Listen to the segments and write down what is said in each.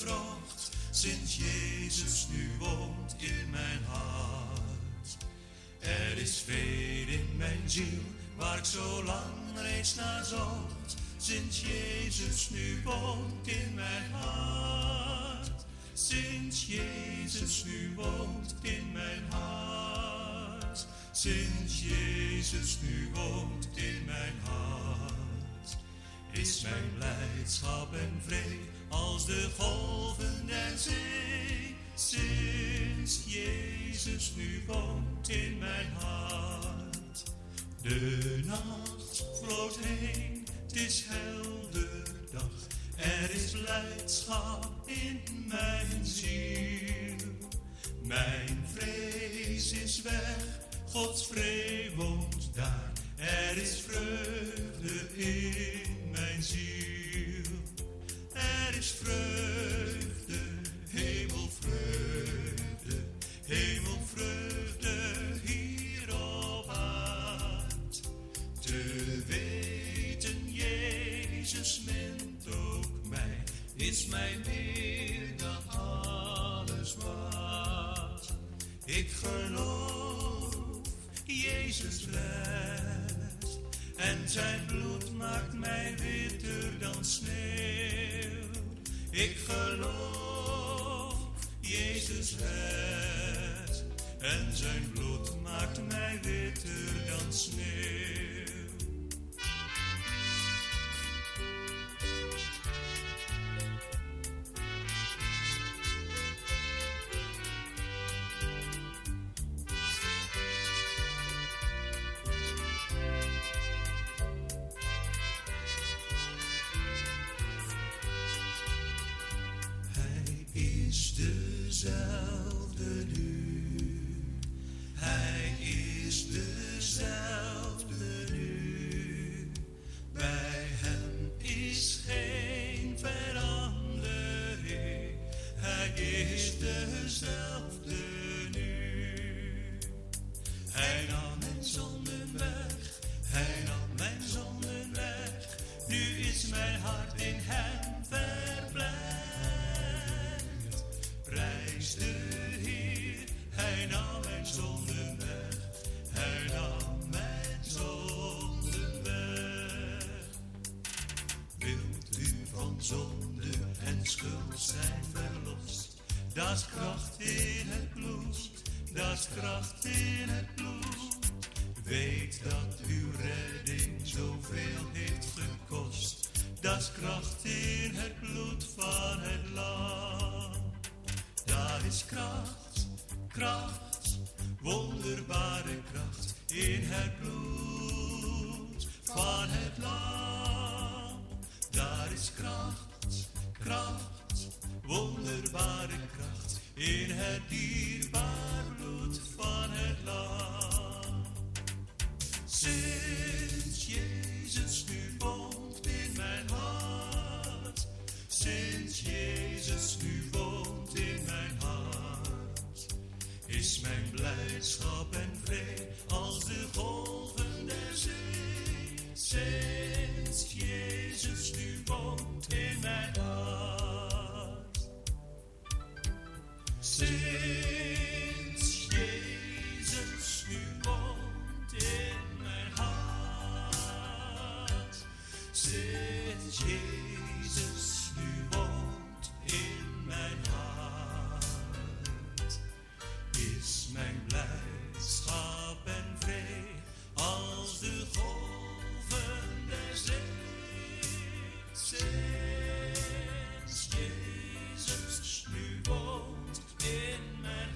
vrucht, sinds Jezus nu woont in mijn hart. Er is vrede in mijn ziel, waar ik zo lang reeds naar zocht, sinds Jezus nu woont in mijn hart. Sinds Jezus nu woont in mijn hart. Sinds Jezus nu woont in mijn hart. Is mijn blijdschap en vrede als de golven der zee. Sinds Jezus nu woont in mijn hart. De nacht vloot heen, het is helder dag. Er is blijdschap in mijn ziel. Mijn vrees is weg, Gods vrede woont daar. Er is vreugde in mijn ziel. Er is vreugde, hemelvreugde, hemelvreugde hier op aard. Te weten, Jezus mint ook mij, is mij meer dan alles waard. Ik geloof, Jezus redt, en zijn bloed maakt mij witter dan sneeuw. Ik geloof, Jezus redt, en zijn bloed maakt mij witter dan sneeuw. Dezelfde nu, hij is dezelfde nu. Bij hem is geen verandering, hij is dezelfde nu. Hij nam mijn zonden weg, hij nam mijn zonden weg. Nu is mijn hart in hem verblijd. Prijs de Heer, hij nam mijn zonden weg, hij nam mijn zonden weg. Wilt u van zonde en schuld zijn verlost? Dat is kracht in het bloed, dat is kracht in het bloed. Weet dat uw redding zoveel heeft gekost. Dat is kracht in het bloed van het lam. Daar is kracht, kracht, wonderbare kracht in het bloed van het lam. Daar is kracht, kracht, wonderbare kracht in het dierbaar bloed van het lam. Sinds Jezus nu woont in mijn hart, sinds Jezus nu woont in mijn hart, is mijn blijdschap en vrede als de golven der zee. Sinds Jezus nu woont in mijn hart. Sinds Jezus nu woont in mijn hart. Sinds Jezus nu woont in mijn hart, is mijn blijdschap en vrede als de golven der zee. Sinds Jezus nu woont in mijn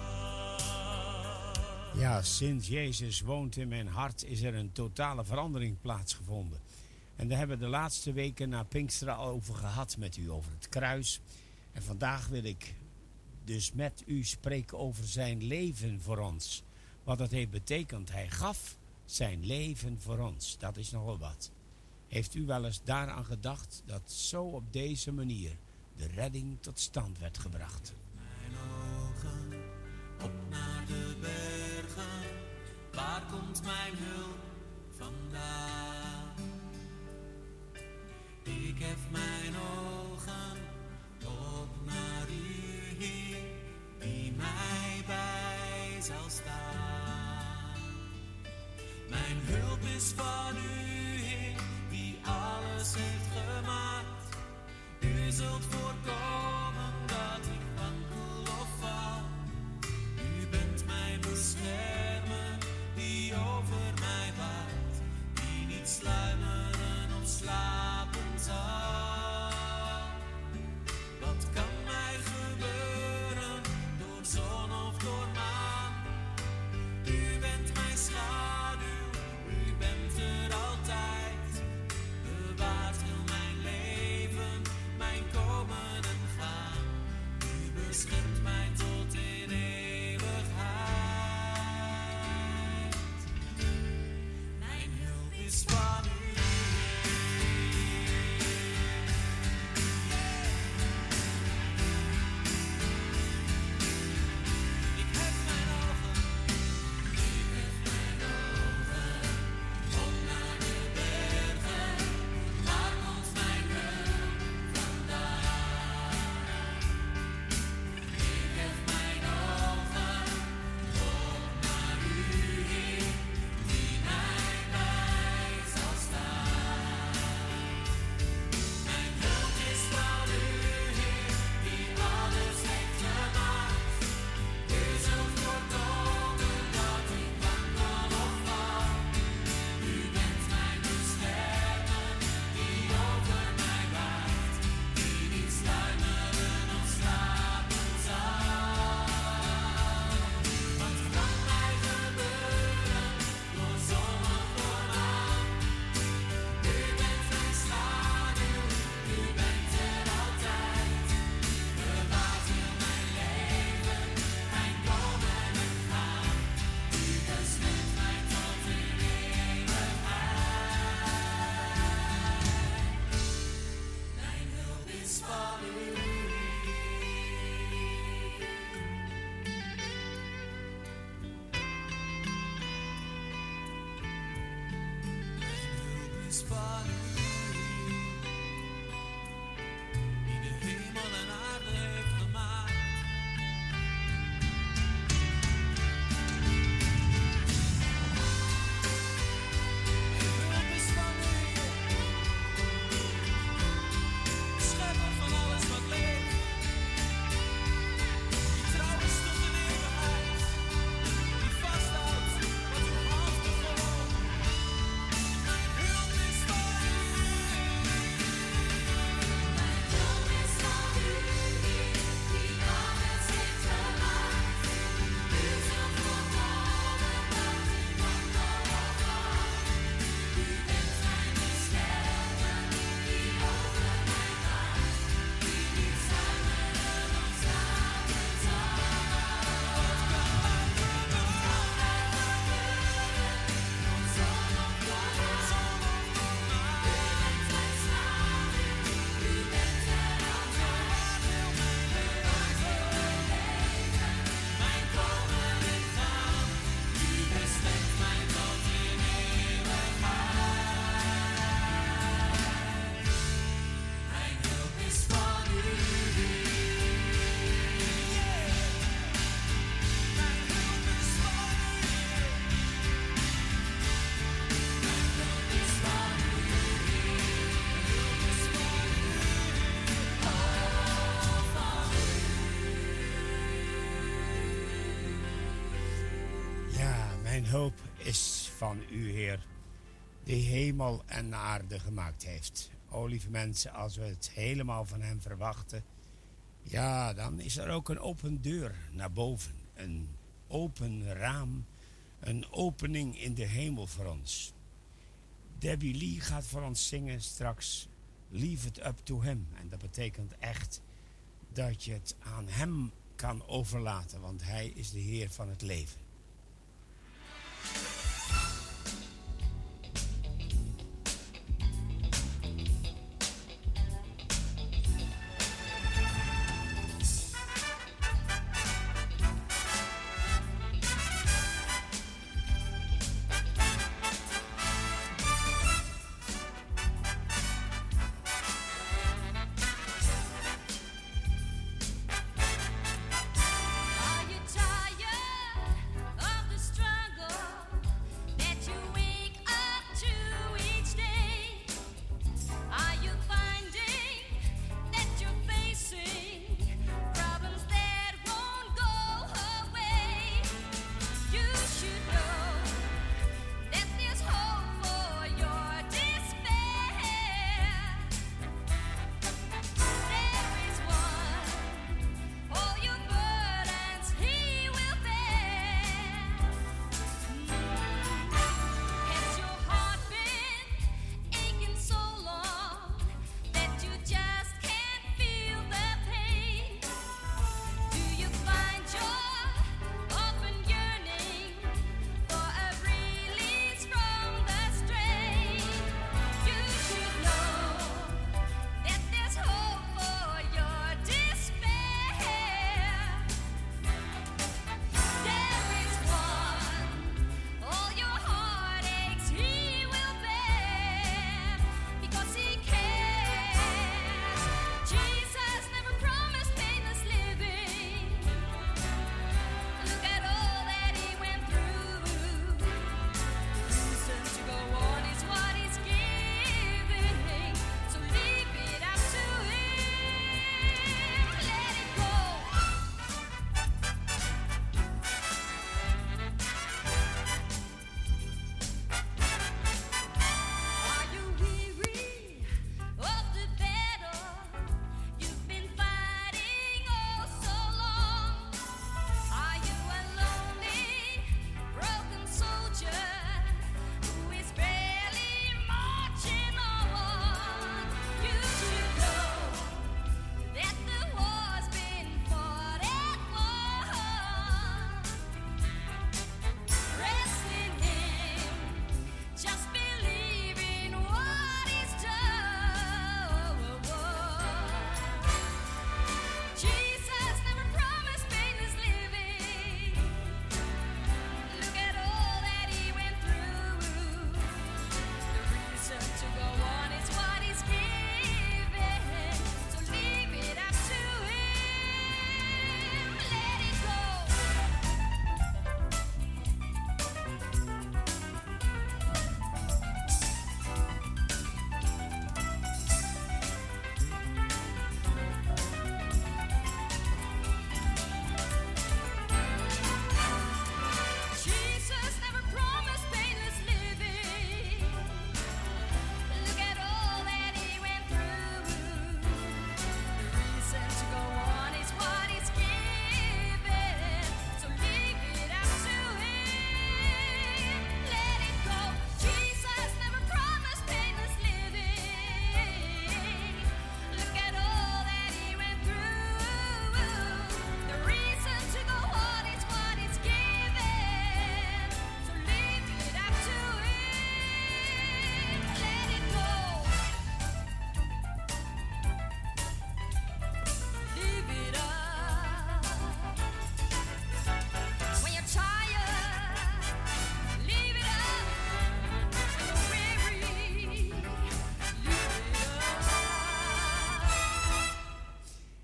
hart. Ja, sinds Jezus woont in mijn hart is er een totale verandering plaatsgevonden. En daar hebben we de laatste weken na Pinksteren al over gehad met u, over het kruis. En vandaag wil ik dus met u spreken over zijn leven voor ons. Wat dat heeft betekend. Hij gaf zijn leven voor ons. Dat is nogal wat. Heeft u wel eens daaraan gedacht dat zo op deze manier de redding tot stand werd gebracht? Mijn ogen op naar de bergen, waar komt mijn hulp vandaan? Ik heb mijn ogen op is van u, Heer, die alles heeft gemaakt. U zult voorkomen dat ik wankel of val. U bent mijn beschermer, die over mij waakt, die niet sluimeren of slapen zal. Wat kan mij gebeuren, door zon of door maan? U bent mijn schaduw, u bent er altijd. Bewaart heel mijn leven, mijn komen en gaan. U beschermt mij tot in eeuwigheid. Mijn hulp is van u. Van u, die de hemel en aarde heeft gemaakt. Mijn hulp is van u, schepper van alles wat leeft, die trouw is tot in eeuwigheid, die vasthoudt wat uw hand begon. Mijn hulp is van u. Mijn hulp is van u, Heer, die hemel en aarde gemaakt heeft. O lieve mensen, als we het helemaal van hem verwachten, ja, dan is er ook een open deur naar boven. Een open raam, een opening in de hemel voor ons. Debbie Lee gaat voor ons zingen straks Leave It Up To Him. En dat betekent echt dat je het aan hem kan overlaten, want hij is de Heer van het leven. Are you tired?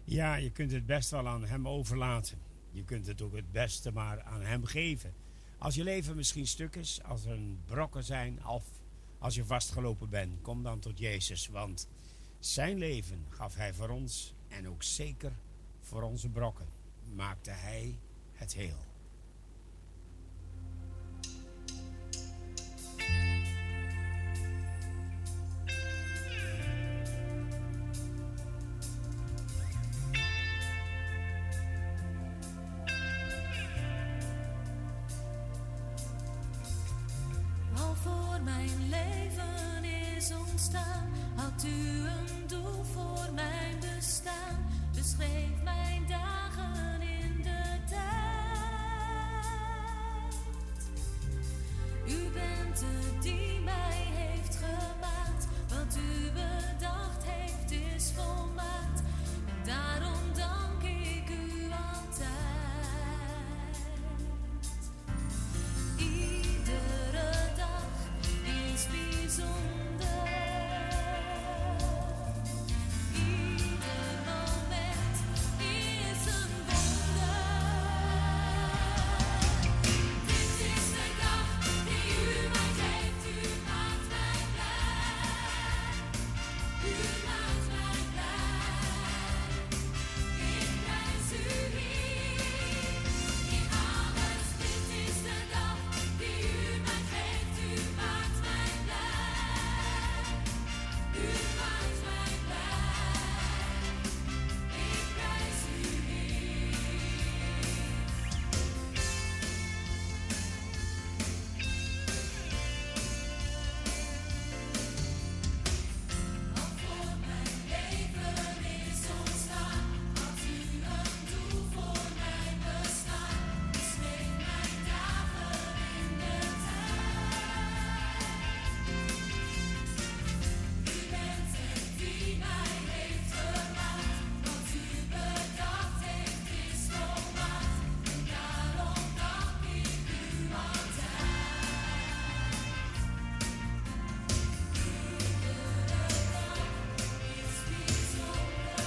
Ja, je kunt het best wel aan hem overlaten. Je kunt het ook het beste maar aan hem geven. Als je leven misschien stuk is, als er een brokken zijn of als je vastgelopen bent, kom dan tot Jezus. Want zijn leven gaf hij voor ons en ook zeker voor onze brokken maakte hij het heel. Al voor mijn leven is ontstaan, had u een doel voor mijn bestaan. Beschreef mijn dagen in de tijd. U bent het die mij heeft gemaakt. Wat u bedacht heeft is volmaakt. En daarom dank ik u altijd. Iedere dag is bijzonder. Ieder moment is een wonder. Dit is de dag die u mij geeft. U maakt mij blij. U maakt mij blij. Ik prijs u hier in alles. Dit is de dag die u mij geeft. U maakt mij blij. U maakt mij blij. Ik prijs u hier. Al voor mijn leven is ontstaan, had u een doel voor mijn bestaan. Beschreef mijn dagen in de tijd. U bent het die mij heeft gemaakt. Wat u bedacht heeft is volmaakt. En daarom dank ik u altijd. Iedere dag is bijzonder.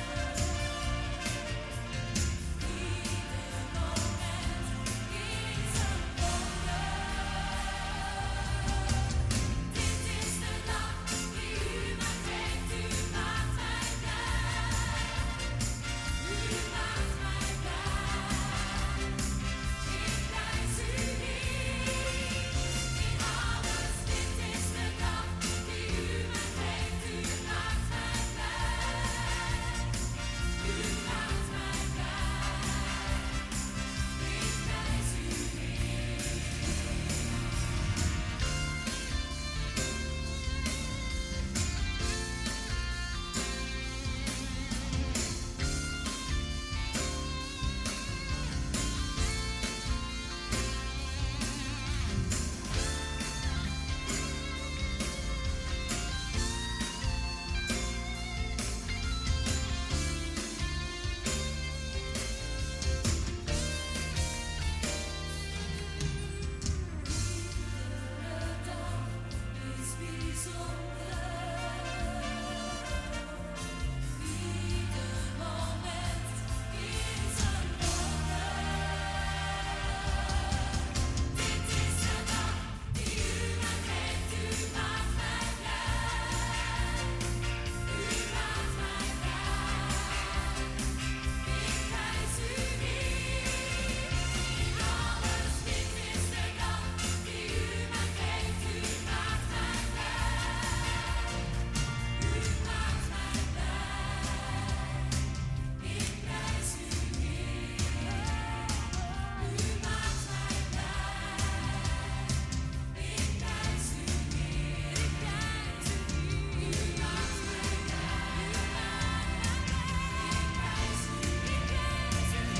Ieder moment is een wonder. Dit is de dag die u mij geeft. U maakt mij blij. U maakt mij blij. Ik prijs u hier in alles. Dit is de dag die u mij geeft. U maakt mij blij. U maakt mij blij. Ik prijs u hier. Iedere dag is bijzonder. Ieder moment is een wonder. Dit is de dag die u mij geeft. U maakt mij blij. U maakt mij blij. Ik prijs u hier in alles. Dit is de dag die u mij geeft. U maakt mij blij. U maakt mij blij. Ik prijs u hier. U maakt mij blij. Ik prijs u hier. Ik prijs u hier. U maakt mij blij. Ik prijs u hier. Ik prijs u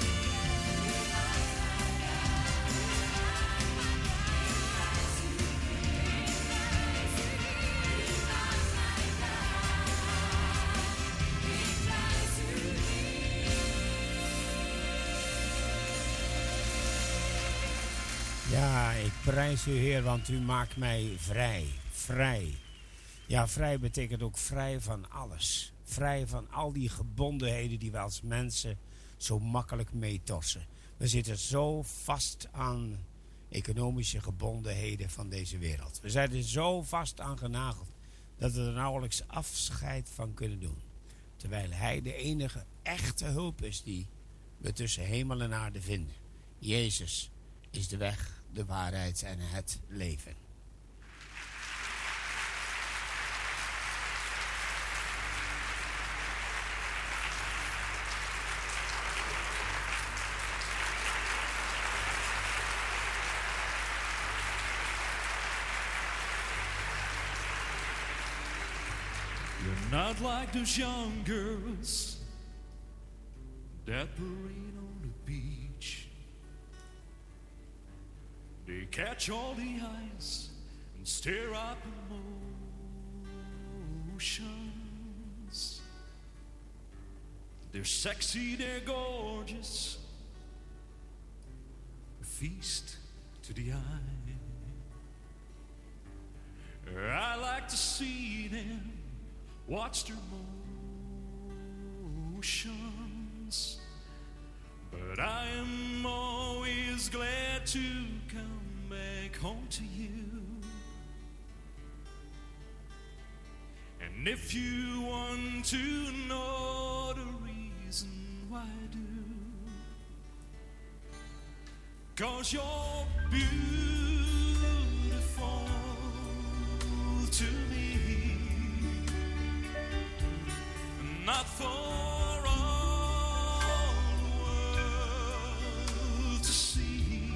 Ja, ik prijs u, Heer, want u maakt mij vrij. Vrij. Ja, vrij betekent ook vrij van alles. Vrij van al die gebondenheden die we als mensen zo makkelijk meetorsen. We zitten zo vast aan economische gebondenheden van deze wereld. We zijn er zo vast aan genageld dat we er nauwelijks afscheid van kunnen doen. Terwijl Hij de enige echte hulp is die we tussen hemel en aarde vinden. Jezus is de weg, de waarheid en het leven. You're not like those young girls that parade on the beach. They catch all the eyes and stir up emotions. They're sexy, they're gorgeous, a feast to the eye. I like to see them, watch their motions, but I am always glad to come back home to you. And if you want to know the reason why I do, 'cause you're beautiful to me, not for all the world to see.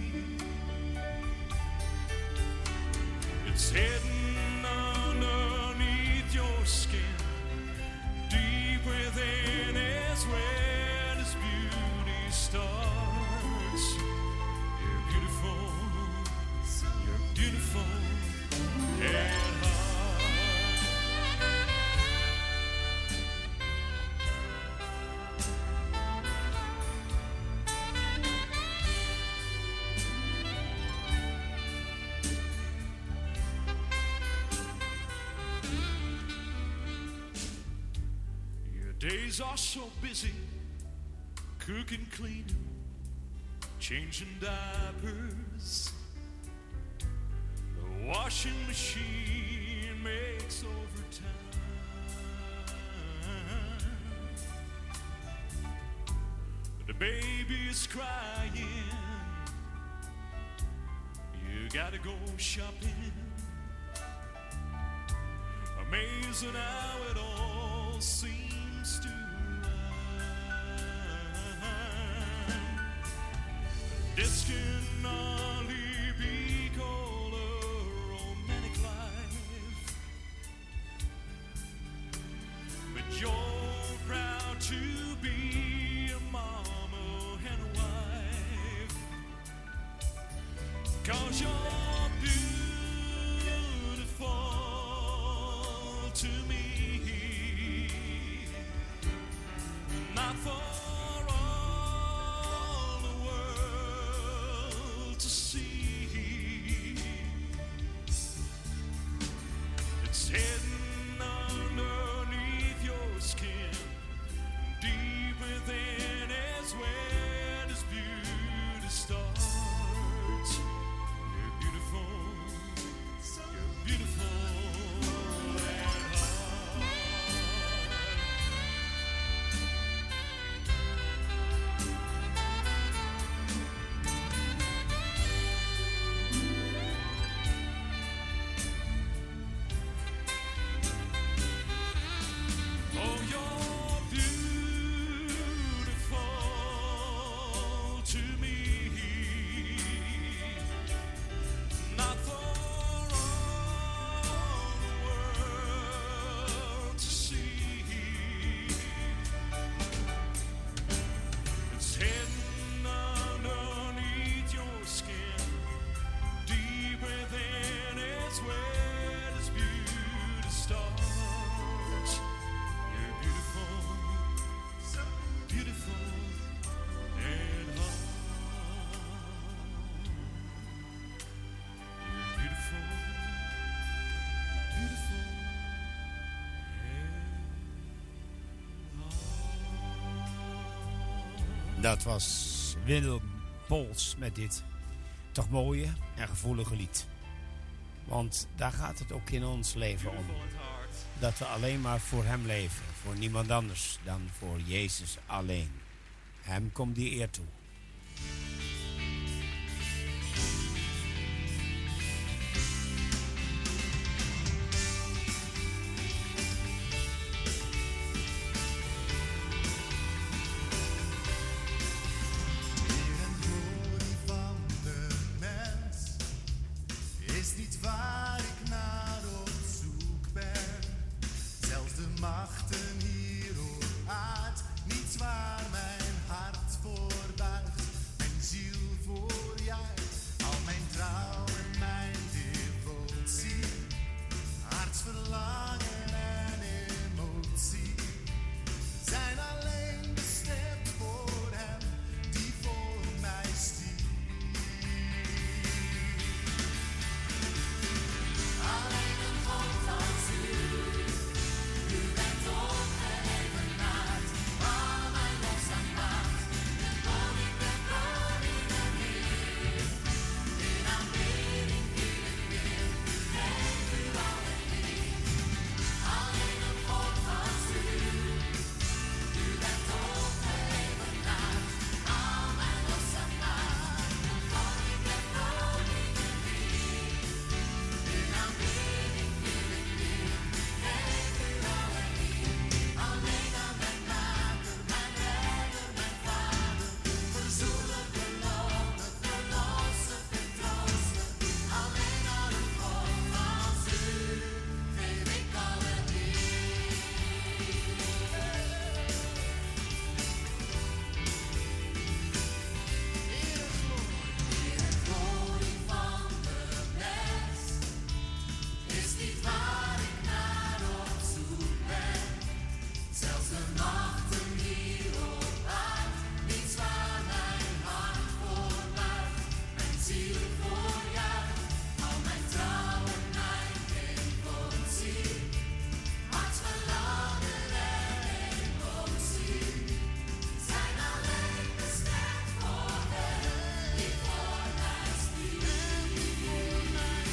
It's hidden underneath your skin, deep within is where this beauty starts. You're beautiful at heart. Days are so busy, cooking, cleaning, changing diapers. The washing machine makes overtime. The baby's crying, you gotta go shopping. Amazing how it all seems to rhyme. This can only be called a romantic life, but you're proud to be a mama and a wife, 'cause you're beautiful to me. Not for all the world to see. It's hidden underneath your skin, deep within is where this beauty starts. You're beautiful Dat was Willem Pols met dit toch mooie en gevoelige lied. Want daar gaat het ook in ons leven om. Dat we alleen maar voor hem leven. Voor niemand anders dan voor Jezus alleen. Hem komt die eer toe. Is niet waar ik naar op zoek ben. Zelfs de machten hier op aard. Niets waar mijn hart voor buigt. Mijn ziel voor juicht. Al mijn trouw en mijn devotie. Hartsverlangen en emotie. Zijn alleen bestemd voor hem die voor mij stiert. Alleen een God als u bent ongeëvenaard, al mijn los en macht, de koning der koningen Heer. In aanbidding viel ik neer, geef u alle eer. Alleen een God als u bent ongeëvenaard, al mijn los en macht, de koning der koningen Heer. In aanbidding viel ik neer, geef u alle eer. Alleen aan mijn Maker, mijn Redder, mijn Vader, verzoenen, belonen, verlossen, vertroosten. Alleen aan een God als u geef ik alle eer. Eer en glorie van de mens. Is niet waar ik naar op zoek ben. Zelfs de machten hier op aard. Niets waar mijn hart voor buigt. Mijn ziel voor juicht. Al mijn trouw en mijn devotie. Hartsverlangen en emotie. Zijn alleen bestemd voor hem die voor mij stiert.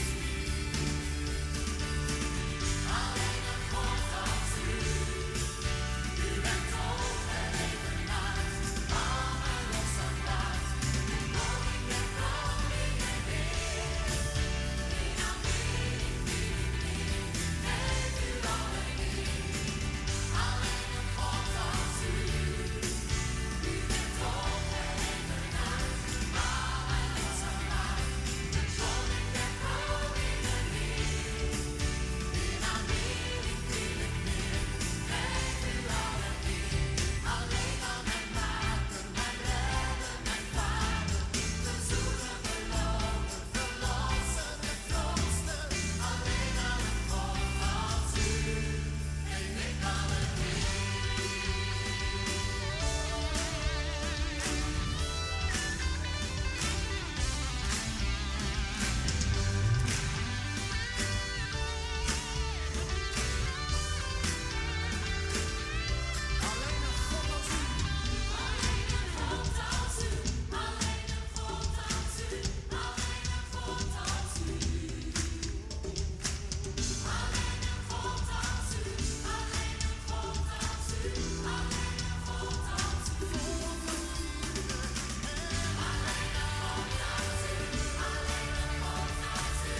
Alleen een God als u bent ongeëvenaard, al mijn los en macht, de koning der koningen Heer. In aanbidding viel ik neer, geef u alle eer. Alleen een God als u bent ongeëvenaard, al mijn los en macht, de koning der koningen Heer. In aanbidding viel ik neer, geef u alle eer. Alleen aan mijn Maker, mijn Redder, mijn Vader, verzoenen, belonen, verlossen, vertroosten. Alleen aan een God als u geef ik alle eer. Alleen een God als u. Alleen een God als u. Alleen een God als u. Alleen een God als u. Alleen een God als u. Alleen een God als u. Alleen een God als u. Alleen een God als u. Alleen een God als u. Alleen een God als u.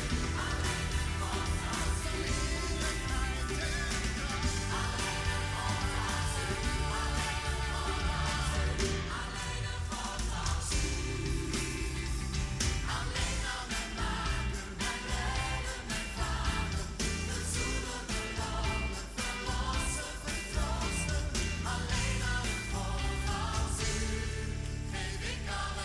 Alleen aan mijn Maker, mijn Redder, mijn Vader, verzoenen, belonen, verlossen, vertroosten. Alleen aan een God als u geef ik alle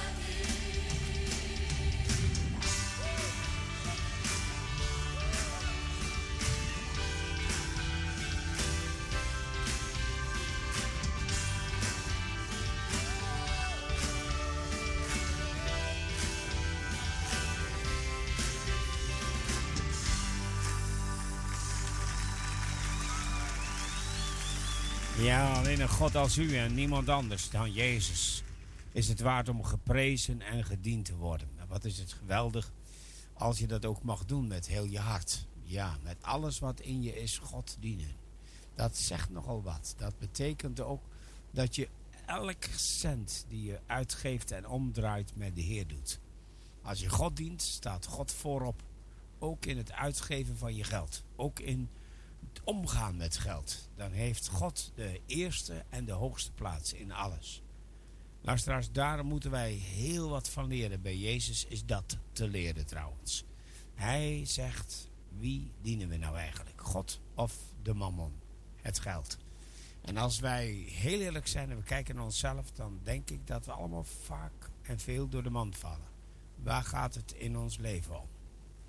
Ja, alleen een God als u en niemand anders dan Jezus. is het waard om geprezen en gediend te worden. Nou, wat is het geweldig als je dat ook mag doen met heel je hart. Ja, met alles wat in je is, God dienen. Dat zegt nogal wat. Dat betekent ook dat je elk cent die je uitgeeft en omdraait met de Heer doet. Als je God dient, staat God voorop. Ook in het uitgeven van je geld. Ook in het omgaan met geld. Dan heeft God de eerste en de hoogste plaats in alles. Luisteraars, daar moeten wij heel wat van leren. Bij Jezus is dat te leren trouwens. Hij zegt, wie dienen we nou eigenlijk? God of de mammon? Het geld. En als wij heel eerlijk zijn en we kijken naar onszelf, dan denk ik dat we allemaal vaak en veel door de mand vallen. Waar gaat het in ons leven om?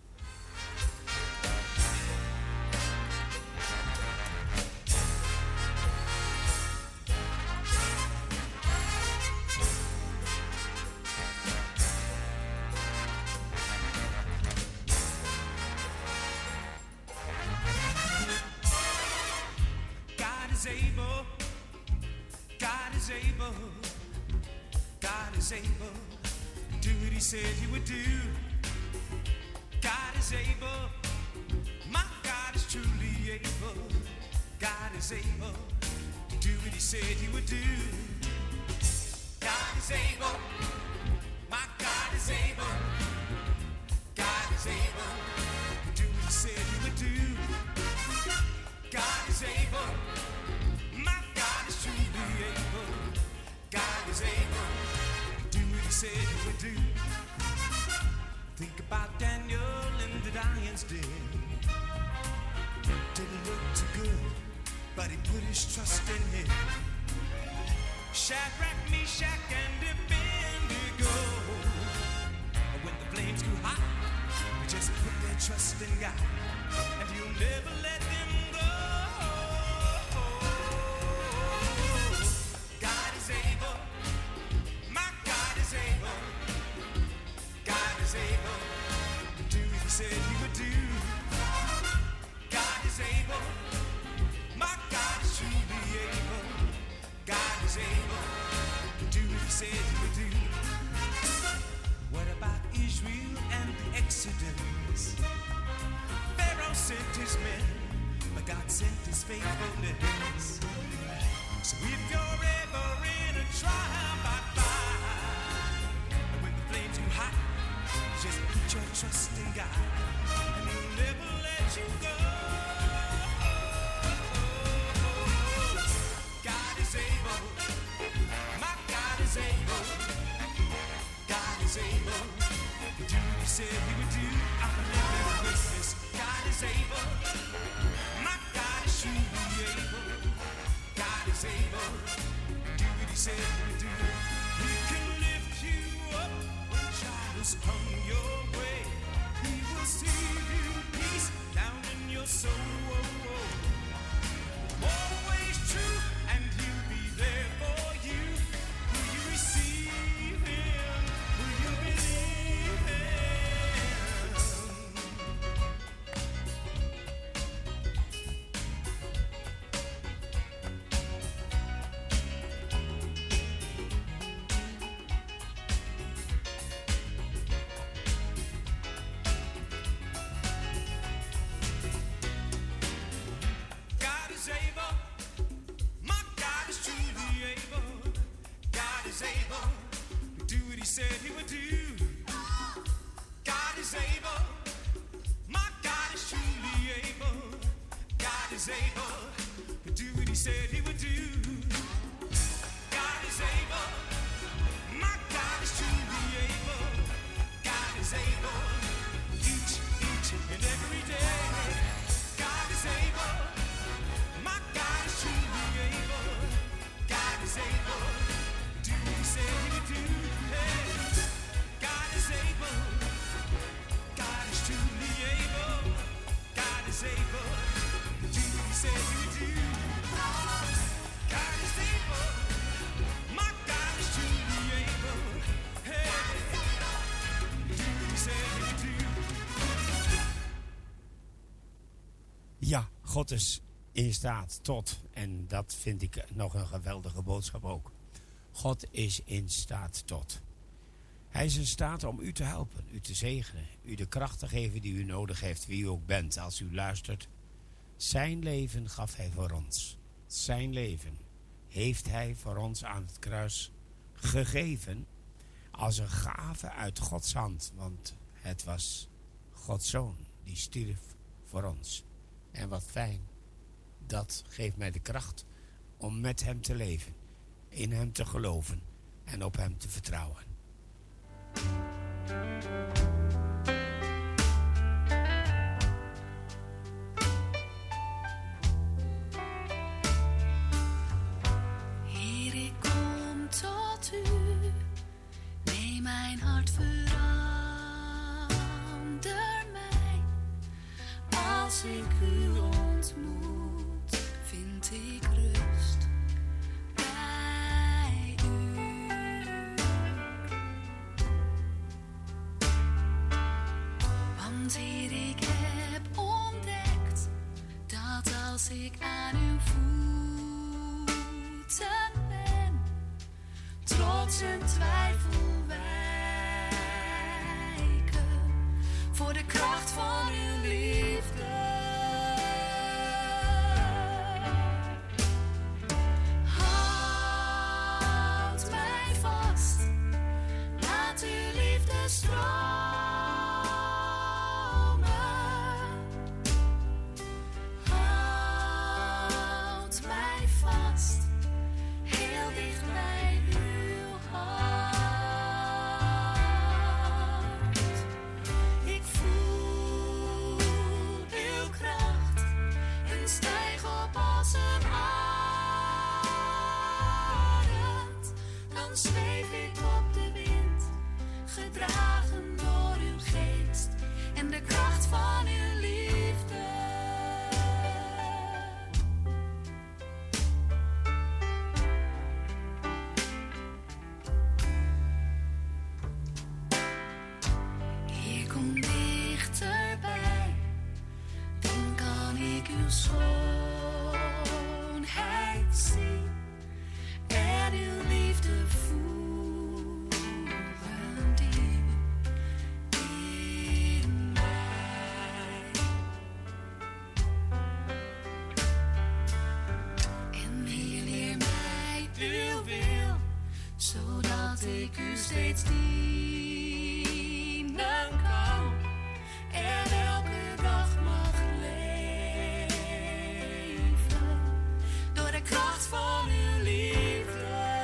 God is able, God is able, God is able to do what he said he would do. God is able, my God is truly able. God is able to do what he said he would do. God is able, my God is able. God is able to do what he said he would do. God is able, my God is truly able. God is able to do what he said he would do. Think about Daniel in the lion's den. Didn't look too good, but he put his trust in him. Shadrach, Meshach, and Abednego. When the flames grew hot, they just put their trust in God, and he'll never let them go. God is able, my God is able. God is able to do what he said he would do. God is able, my God is truly able. God is able to do what he said he would do. What about Israel and the Exodus? Pharaoh sent his men, but God sent his faithfulness. So if you're ever in a trial by fire, and when the flames go hot, just put your trust in God, and he'll never let you go. God is able, my God is able. God is able to do what he said he would do. I'm a living witness. God is able, my God is truly able. God is able to do what he said he would do. He can lift you up when trials come your way. He will see you peace down in your soul. Always true, and he'll be there for you. Will you receive him? Will you believe him? God is able, my God is truly able. God is able to do what he said he would do. God is able, my God is truly able. God is able to do what he said he would do. God is able, my God is truly able. God is able, each and every day. God is able, my God is truly able. God is able to do what he said he would do. Hey. God is able, God is truly able. God is able to do what he said he would do. God is able, my God is truly able. Hey. To do what he said he would do. Ja, God is in staat tot, en dat vind ik nog een geweldige boodschap ook. God is in staat tot. Hij is in staat om u te helpen, u te zegenen, u de kracht te geven die u nodig heeft, wie u ook bent, als u luistert. Zijn leven gaf hij voor ons. Zijn leven heeft hij voor ons aan het kruis gegeven als een gave uit Gods hand. Want het was Gods Zoon die stierf voor ons. En wat fijn, dat geeft mij de kracht om met hem te leven, in hem te geloven en op hem te vertrouwen. Heer, ik kom tot u, neem mijn hart, verander mij. Als ik u ontmoet, vind ik rust bij u. Want Heer, ik heb ontdekt dat als ik aan uw voeten ben, trots en twijfel wijken voor de kracht van uw liefde. Houd mij vast, laat uw liefde stromen. Houd mij vast, heel dicht bij uw hart. Ik voel uw kracht en stijg op als een arend. Dan zweef ik op de wind, gedragen door uw geest en de kracht van uw liefde. Hier kom dichterbij, dan kan ik uw schoonheid zien en uw liefde voelen diep in mij. En Heer, leer mij uw wil, zodat ik u steeds dienen kan en elke dag mag leven door de kracht van uw liefde.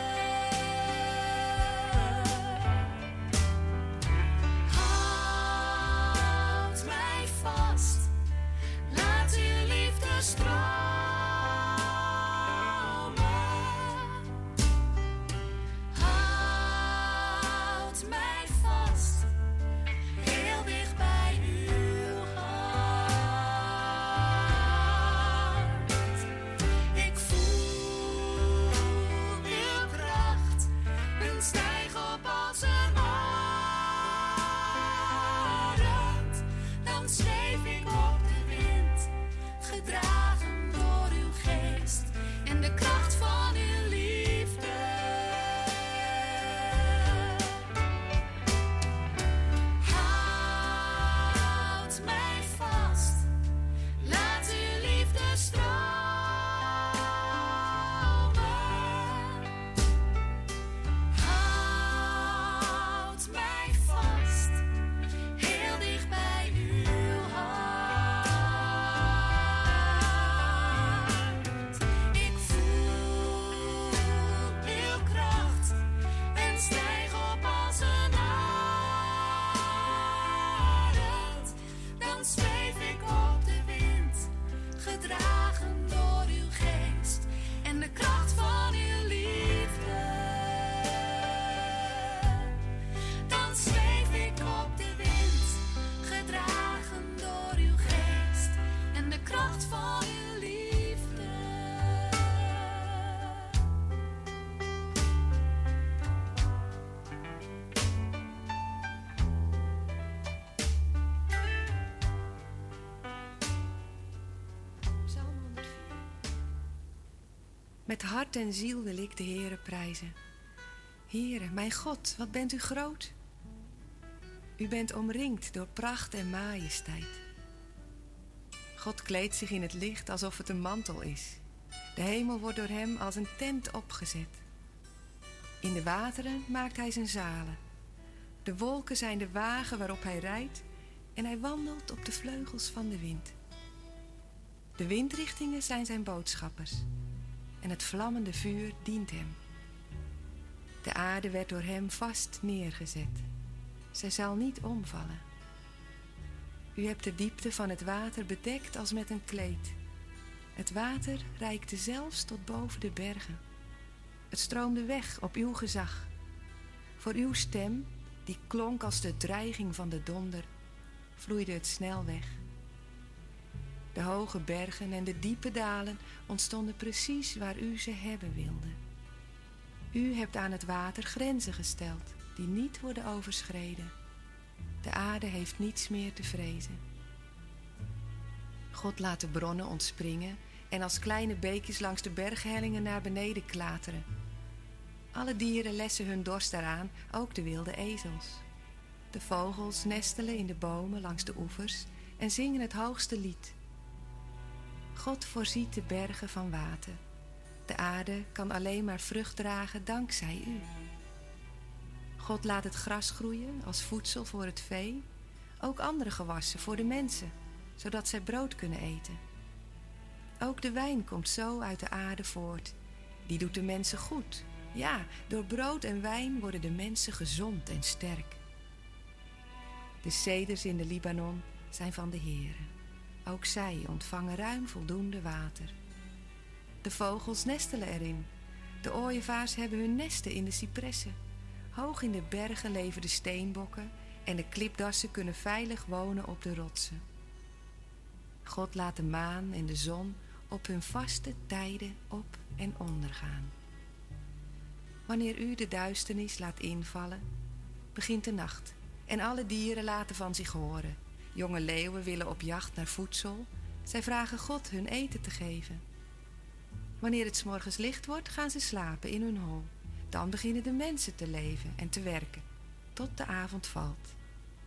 Houd mij vast, laat uw liefde stromen. Houd mij vast, heel dicht bij uw hart. Ik voel uw kracht en stijg op als een arend. Dan zweef ik op de wind, gedragen door uw geest en de kracht van uw liefde. Houd mij vast, laat uw liefde stromen. Houd mij vast, heel dicht bij uw hart. Ik voel uw kracht en stijg op als een arend. Dan zweef ik op de wind, gedragen door uw geest en de kracht van uw liefde. Dan zweef ik op de wind, gedragen door uw geest en de kracht van uw liefde. Psalm 104. Met hart en ziel wil ik de Heere prijzen. Heere, mijn God, wat bent u groot? U bent omringd door pracht en majesteit. God kleedt zich in het licht alsof het een mantel is. De hemel wordt door hem als een tent opgezet. In de wateren maakt hij zijn zalen. De wolken zijn de wagen waarop hij rijdt en hij wandelt op de vleugels van de wind. De windrichtingen zijn zijn boodschappers en het vlammende vuur dient hem. De aarde werd door hem vast neergezet. Zij zal niet omvallen. U hebt de diepte van het water bedekt als met een kleed. Het water reikte zelfs tot boven de bergen. Het stroomde weg op uw gezag. Voor uw stem, die klonk als de dreiging van de donder, vloeide het snel weg. De hoge bergen en de diepe dalen ontstonden precies waar u ze hebben wilde. U hebt aan het water grenzen gesteld die niet worden overschreden. De aarde heeft niets meer te vrezen. God laat de bronnen ontspringen en als kleine beekjes langs de berghellingen naar beneden klateren. Alle dieren lessen hun dorst daaraan, ook de wilde ezels. De vogels nestelen in de bomen langs de oevers en zingen het hoogste lied. God voorziet de bergen van water. De aarde kan alleen maar vrucht dragen dankzij u. God laat het gras groeien als voedsel voor het vee, ook andere gewassen voor de mensen, zodat zij brood kunnen eten. Ook de wijn komt zo uit de aarde voort. Die doet de mensen goed. Ja, door brood en wijn worden de mensen gezond en sterk. De ceders in de Libanon zijn van de Heere. Ook zij ontvangen ruim voldoende water. De vogels nestelen erin. De ooievaars hebben hun nesten in de cipressen. Hoog in de bergen leven de steenbokken en de klipdassen kunnen veilig wonen op de rotsen. God laat de maan en de zon op hun vaste tijden op en ondergaan. Wanneer u de duisternis laat invallen, begint de nacht en alle dieren laten van zich horen. Jonge leeuwen willen op jacht naar voedsel. Zij vragen God hun eten te geven. Wanneer het 's morgens licht wordt, gaan ze slapen in hun hol. Dan beginnen de mensen te leven en te werken, tot de avond valt.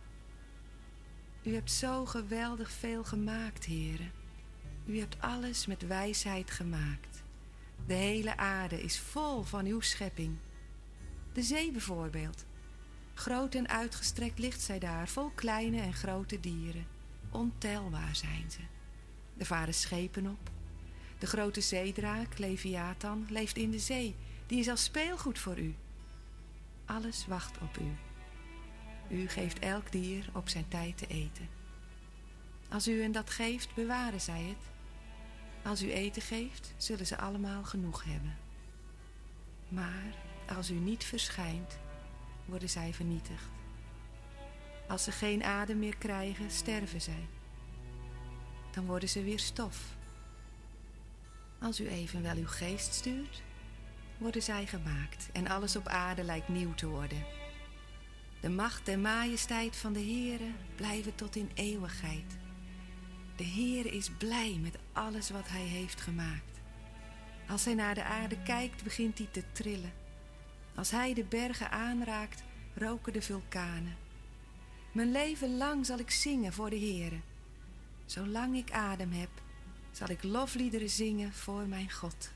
U hebt zo geweldig veel gemaakt, Heere. U hebt alles met wijsheid gemaakt. De hele aarde is vol van uw schepping. De zee bijvoorbeeld. Groot en uitgestrekt ligt zij daar, vol kleine en grote dieren. Ontelbaar zijn ze. Er varen schepen op. De grote zeedraak, Leviathan, leeft in de zee. Die is als speelgoed voor u. Alles wacht op u. U geeft elk dier op zijn tijd te eten. Als u hen dat geeft, bewaren zij het. Als u eten geeft, zullen ze allemaal genoeg hebben. Maar als u niet verschijnt, worden zij vernietigd. Als ze geen adem meer krijgen, sterven zij. Dan worden ze weer stof. Als u evenwel uw geest stuurt, worden zij gemaakt en alles op aarde lijkt nieuw te worden. De macht en majesteit van de Heere blijven tot in eeuwigheid. De Heere is blij met alles wat hij heeft gemaakt. Als hij naar de aarde kijkt, begint hij te trillen. Als hij de bergen aanraakt, roken de vulkanen. Mijn leven lang zal ik zingen voor de Heere. Zolang ik adem heb, zal ik lofliederen zingen voor mijn God.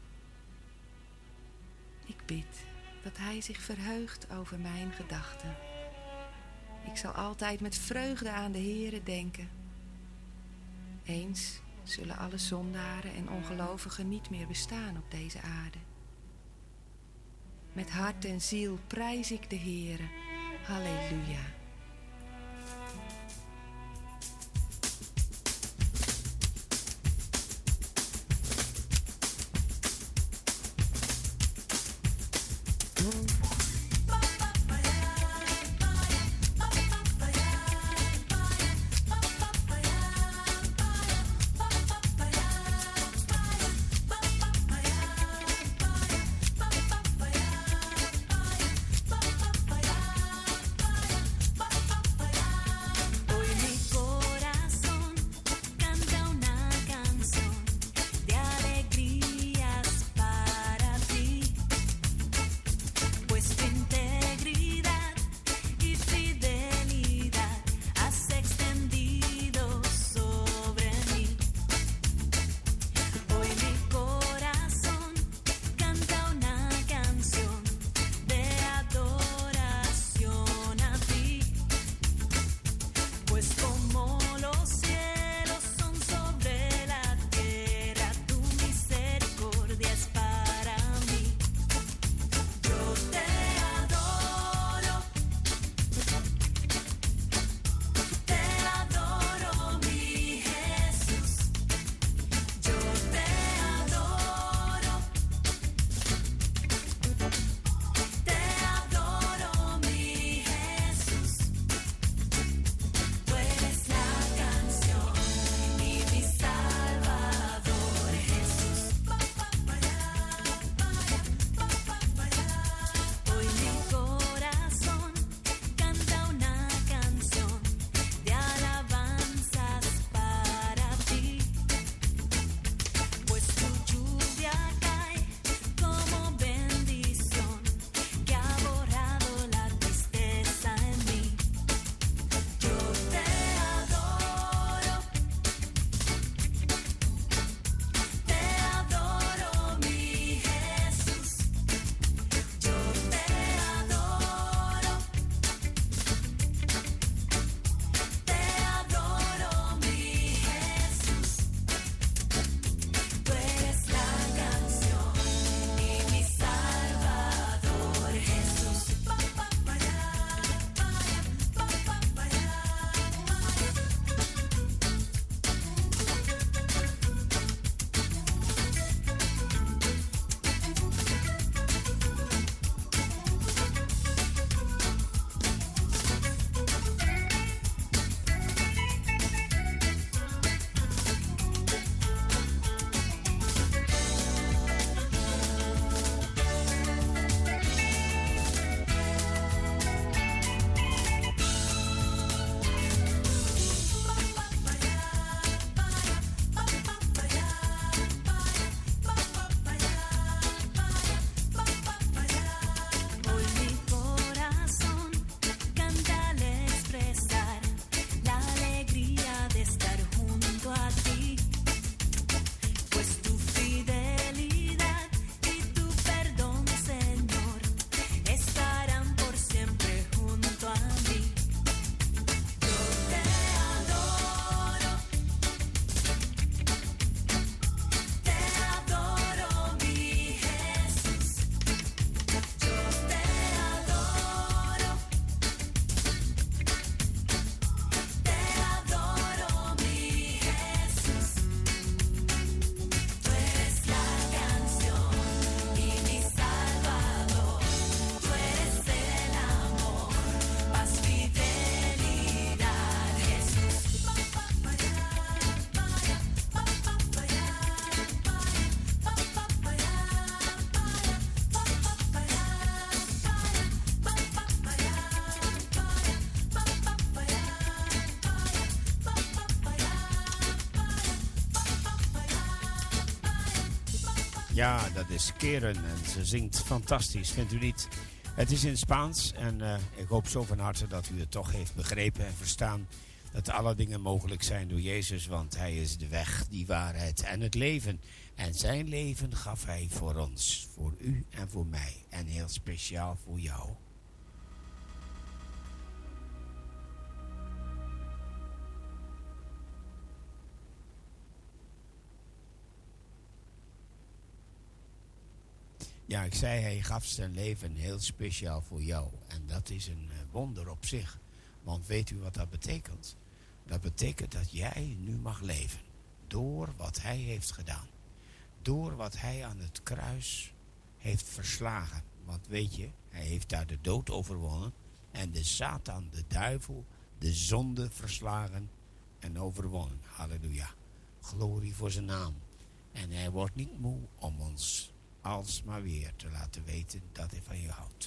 Ik bid dat hij zich verheugt over mijn gedachten. Ik zal altijd met vreugde aan de Heere denken. Eens zullen alle zondaren en ongelovigen niet meer bestaan op deze aarde. Met hart en ziel prijs ik de Heere. Halleluja. Ja, dat is Keren en ze zingt fantastisch, vindt u niet? Het is in Spaans en ik hoop zo van harte dat u het toch heeft begrepen en verstaan dat alle dingen mogelijk zijn door Jezus, want Hij is de weg, die waarheid en het leven. En zijn leven gaf Hij voor ons, voor u en voor mij en heel speciaal voor jou. Ja, ik zei, hij gaf zijn leven heel speciaal voor jou. En dat is een wonder op zich. Want weet u wat dat betekent? Dat betekent dat jij nu mag leven. Door wat hij heeft gedaan. Door wat hij aan het kruis heeft verslagen. Want weet je, hij heeft daar de dood overwonnen. En de Satan, de duivel, de zonde verslagen en overwonnen. Halleluja. Glorie voor zijn naam. En hij wordt niet moe om ons alsmaar weer te laten weten dat hij van je houdt.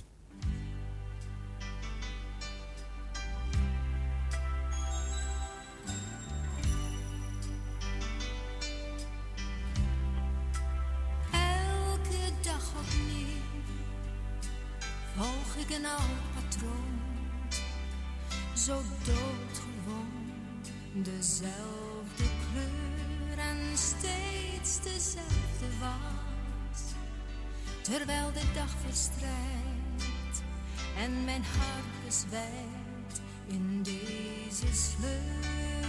Elke dag opnieuw volg ik een oud patroon, zo doodgewoon, dezelfde kleur en steeds dezelfde was. Terwijl de dag verstrijkt en mijn hart bezwijkt in deze sleur.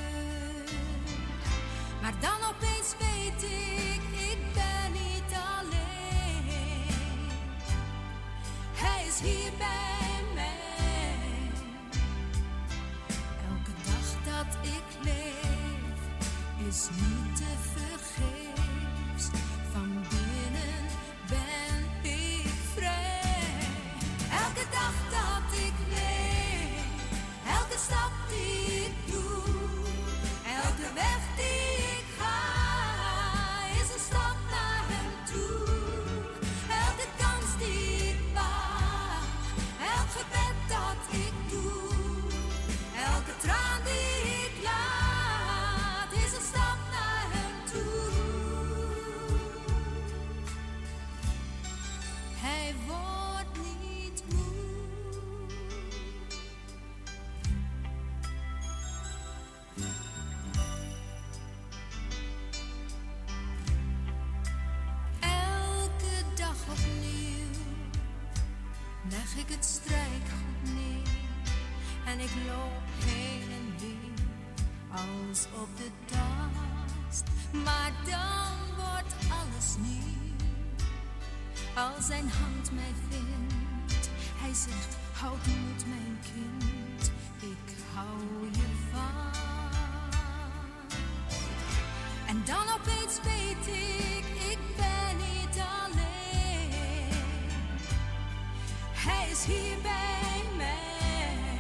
Maar dan opeens weet ik ben niet alleen. Hij is hier bij mij. Elke dag dat ik leef is niet te vergeefs. Van binnen ben ik vrij. Elke dag dat ik leef, elke stap die ik doe, elke weg die ik ga, is een stap naar hem toe. Elke kans die ik waag, elk gebed dat ik doe, elke traan die ik laat, is een stap naar hem toe. Hij wordt niet moe. Elke dag opnieuw leg ik het strijkgoed neer en ik loop heen en weer als op de tast. Maar dan wordt alles nieuw. Als zijn hand mij vindt, hij zegt, houd moed mijn kind, ik hou je vast. En dan opeens weet ik ben niet alleen. Hij is hier bij mij.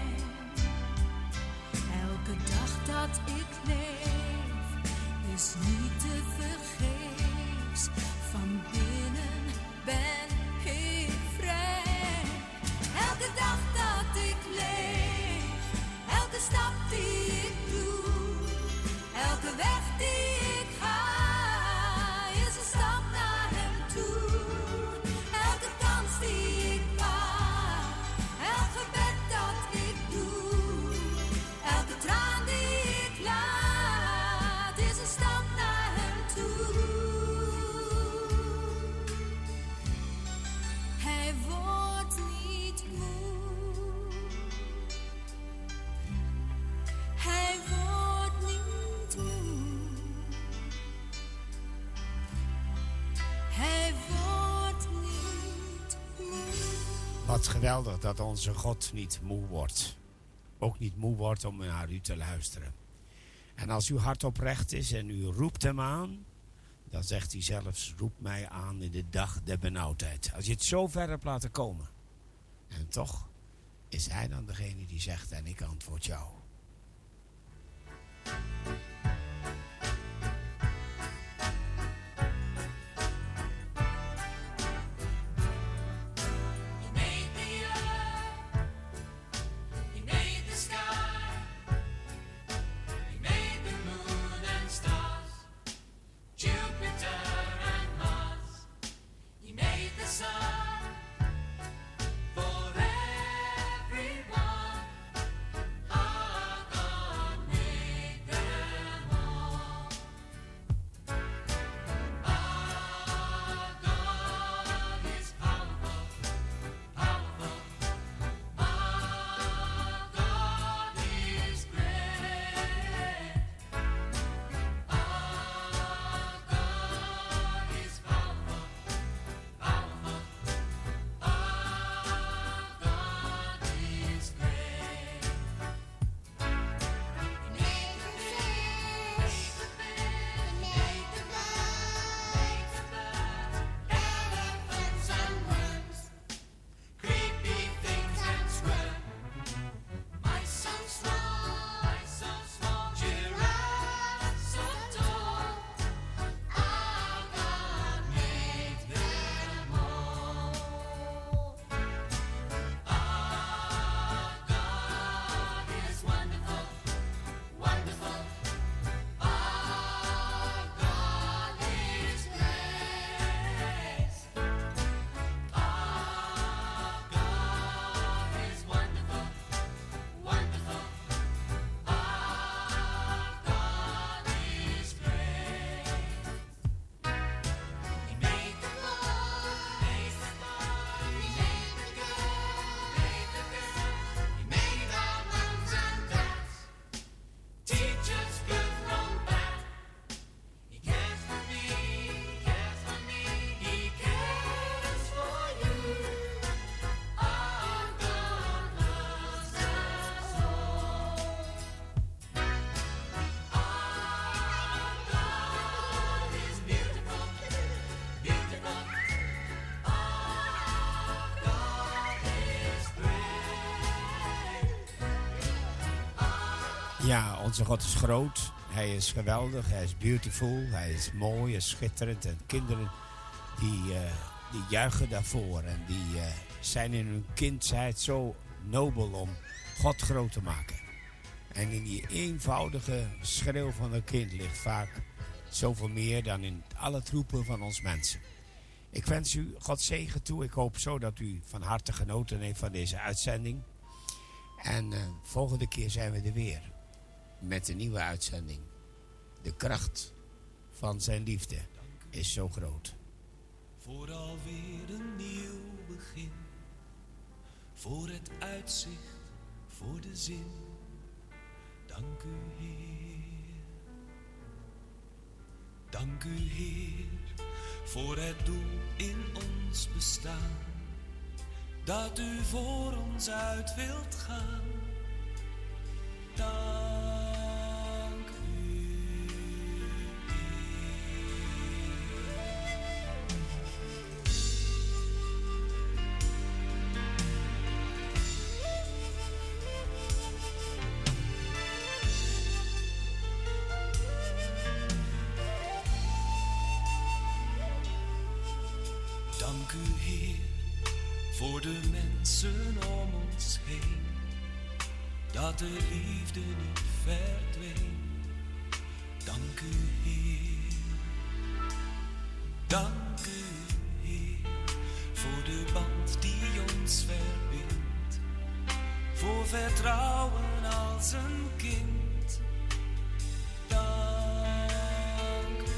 Elke dag dat ik leef, is niet te vergeefs. Van binnen ben ik vrij. Elke dag dat ik leef, elke stap die ik doe, elke weg die ik ga, is een stap naar hem toe. Elke kans die ik waag, elk gebed dat ik doe, elke traan die ik laat, is een stap naar hem toe. Hij wordt niet moe. Hij wordt niet moe. Hij wordt niet moe. Wat geweldig dat onze God niet moe wordt. Ook niet moe wordt om naar u te luisteren. En als uw hart oprecht is en u roept hem aan, dan zegt hij zelfs, roep mij aan in de dag der benauwdheid. Als je het zo ver hebt laten komen. En toch is hij dan degene die zegt, en ik antwoord jou. He made the earth, he made the sky, he made the moon and stars, Jupiter and Mars, Ja, onze God is groot. Hij is geweldig. Hij is beautiful. Hij is mooi en schitterend. En kinderen die juichen daarvoor. En die zijn in hun kindsheid zo nobel om God groot te maken. En in die eenvoudige schreeuw van een kind ligt vaak zoveel meer dan in alle troepen van ons mensen. Ik wens u God zegen toe. Ik hoop zo dat u van harte genoten heeft van deze uitzending. En volgende keer zijn we er weer. Met een nieuwe uitzending. De kracht van zijn liefde is zo groot. Voor alweer een nieuw begin. Voor het uitzicht, voor de zin. Dank u, Heer. Dank u, Heer, voor het doel in ons bestaan. Dat u voor ons uit wilt gaan. Dank u, dank u, Heer, voor de mensen om ons heen. Dat de liefde niet verdween. Dank u, Heer. Dank u, Heer, voor de band die ons verbindt. Voor vertrouwen als een kind. Dank u.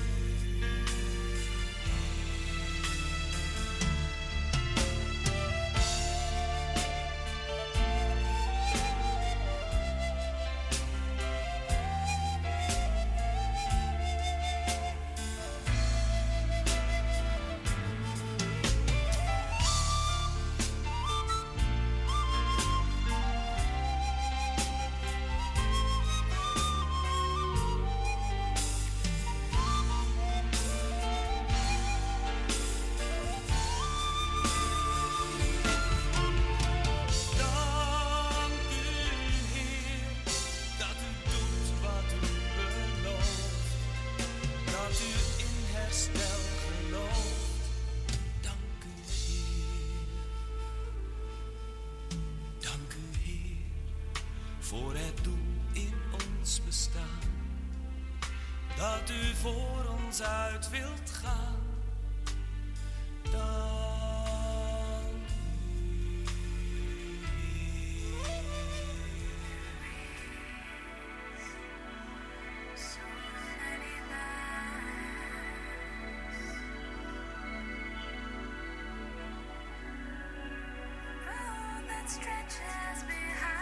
Voor het doel in ons bestaan. Dat u voor ons uit wilt gaan. Dank u, Heer. So many lives. Road that stretches behind.